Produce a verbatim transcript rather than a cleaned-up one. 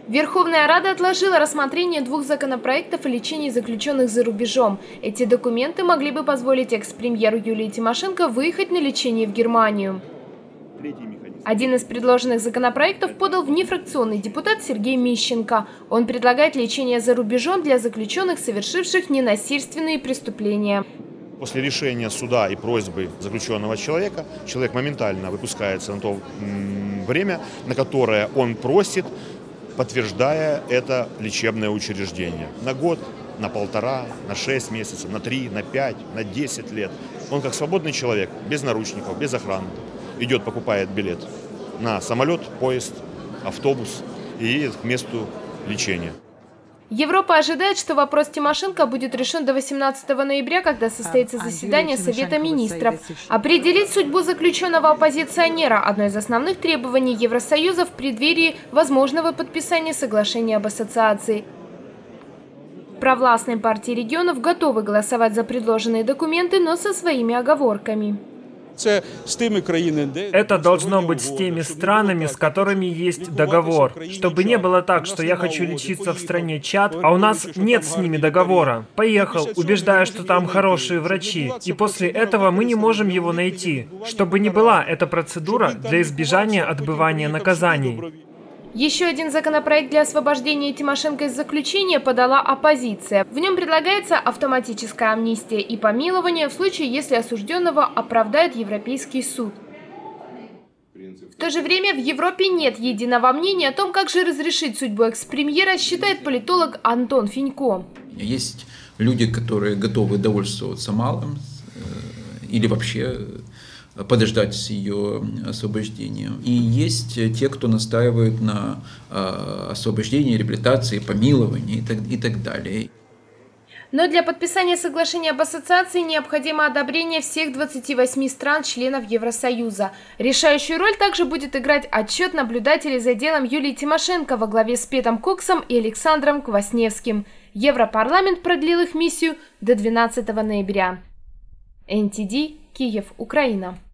Верховная Рада отложила рассмотрение двух законопроектов о лечении заключенных за рубежом. Эти документы могли бы позволить экс-премьеру Юлии Тимошенко выехать на лечение в Германию. Один из предложенных законопроектов подал внефракционный депутат Сергей Мищенко. Он предлагает лечение за рубежом для заключенных, совершивших ненасильственные преступления. После решения суда и просьбы заключенного человека, человек моментально выпускается на то время, на которое он просит, подтверждая это лечебное учреждение. На год, на полтора, на шесть месяцев, на три, на пять, на десять лет. Он как свободный человек, без наручников, без охраны, идет, покупает билет на самолет, поезд, автобус и едет к месту лечения. Европа ожидает, что вопрос Тимошенко будет решен до восемнадцатого ноября, когда состоится заседание Совета министров. Определить судьбу заключенного оппозиционера – одно из основных требований Евросоюза в преддверии возможного подписания соглашения об ассоциации. Провластные партии регионов готовы голосовать за предложенные документы, но со своими оговорками. Это должно быть с теми странами, с которыми есть договор. Чтобы не было так, что я хочу лечиться в стране Чад, а у нас нет с ними договора. Поехал, убеждая, что там хорошие врачи, и после этого мы не можем его найти. Чтобы не была эта процедура для избежания отбывания наказаний. Еще один законопроект для освобождения Тимошенко из заключения подала оппозиция. В нем предлагается автоматическая амнистия и помилование в случае, если осужденного оправдает Европейский суд. В то же время в Европе нет единого мнения о том, как же разрешить судьбу экс-премьера, считает политолог Антон Финько. Есть люди, которые готовы довольствоваться малым или вообще подождать с ее освобождением. И есть те, кто настаивает на э, освобождении, реабилитации, помиловании и так, и так далее. Но для подписания соглашения об ассоциации необходимо одобрение всех двадцати восьми стран-членов Евросоюза. Решающую роль также будет играть отчет наблюдателей за делом Юлии Тимошенко во главе с Петом Коксом и Александром Квасневским. Европарламент продлил их миссию до двенадцатого ноября. эн ти ди, Киев, Украина.